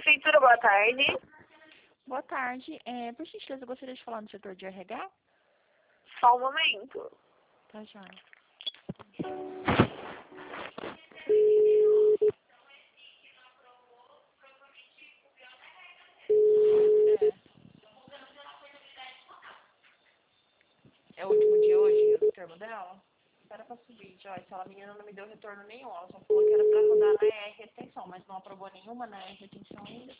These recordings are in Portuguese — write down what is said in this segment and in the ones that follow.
Prefeitura, boa tarde. Boa tarde. Por gentileza, eu gostaria de falar no setor de RH? Só um momento. Tá, joia. É o último dia hoje, o termo dela? Era pra subir, Joyce. A menina não me deu retorno nenhum. Ela só falou que era pra rodar na retenção, mas não aprovou nenhuma na retenção ainda.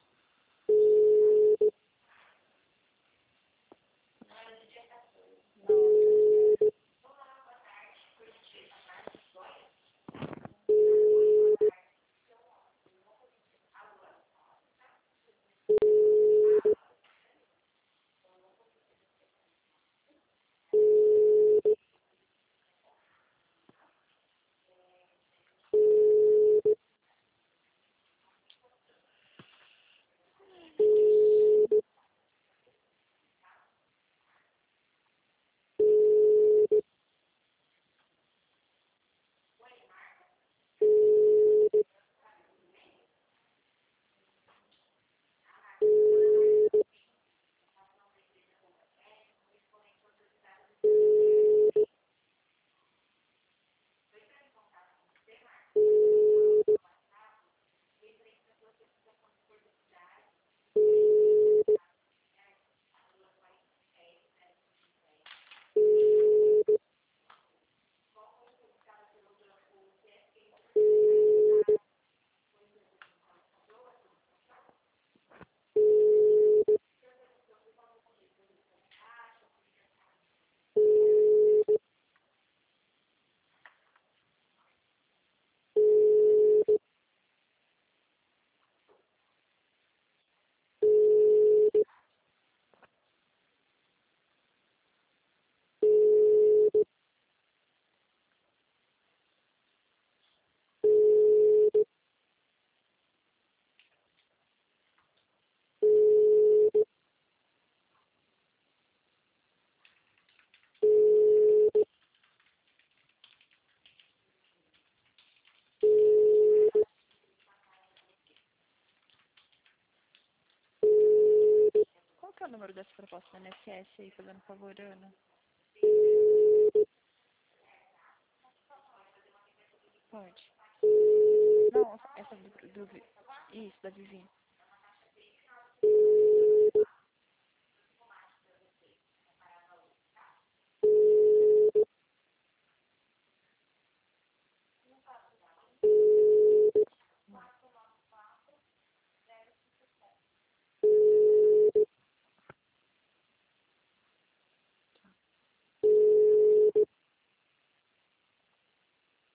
Qual que é o número dessa proposta da NSS aí, fazendo favor, Ana? Pode. Não, essa isso, da Vivi.